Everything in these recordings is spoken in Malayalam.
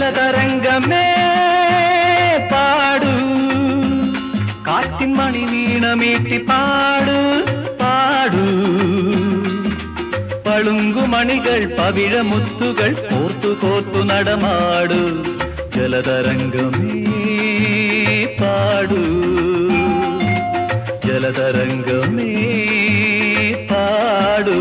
ജലതരംഗമേ പാടൂ, കാറ്റിൻ മണി വീണമീട്ടി പാടൂ പാടൂ. പളുങ്കുമണികൾ പവിഴമുത്തുകൾ കോർത്തു കോർത്തു നടമാടൂ. ജലതരംഗമേ പാടൂ, ജലതരംഗമേ പാടൂ.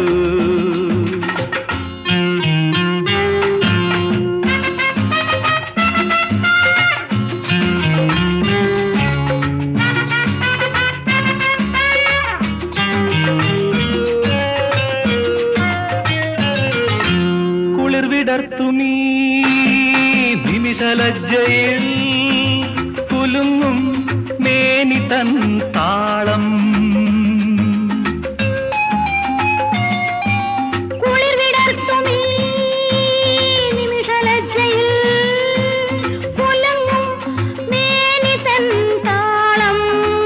കുളിർവിടർത്തുമീ നിമിഷലജ്ജയിൽ കുലുങ്ങും മേനി തൻ താളം. കുളിർവിടർത്തുമീ നിമിഷലജ്ജയിൽ കുലുങ്ങും മേനി തൻ താളം.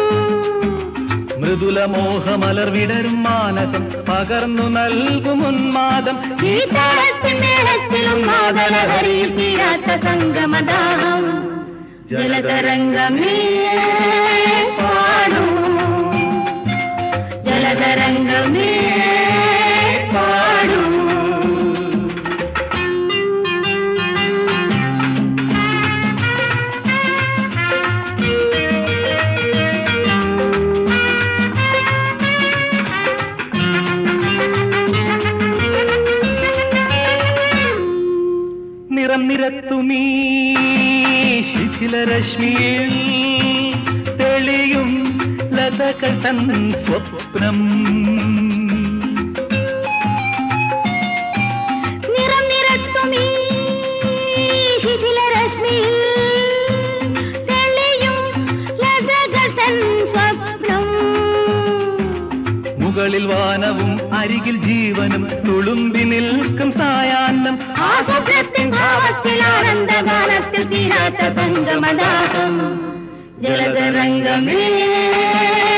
മൃദുലമോഹമലർ വിടരും മാനസം പകർന്നു നൽകും ഉന്മാദം. ഈ താളത്തിൻ മേളത്തിലും നാദലഹരിയിൽ തീരാത്ത സംഗമദാഹം. ജലതരംഗമേ പാടൂ, ജലതരംഗമേ പാടൂ. നിറം നിരത്തുമീ ശിഥിലരശ്മിയിൽ തെളിയും ലതകൾ തൻ സ്വപ്നം. നിറം നിരത്തുമീ ശിഥിലരശ്മിയിൽ തെളിയും ലതകൾ തൻ സ്വപ്നം. മുകളിൽ വാനവും അരികിൽ ജീവനും തുളുമ്പി നിൽക്കും സായാഹ്നം. ആ സ്വപ്നത്തിൻ ഭാവത്തിൽ ആനന്ദഗാനത്തിൽ തീരാത്ത സംഗമദാഹം. ജലതരംഗമേ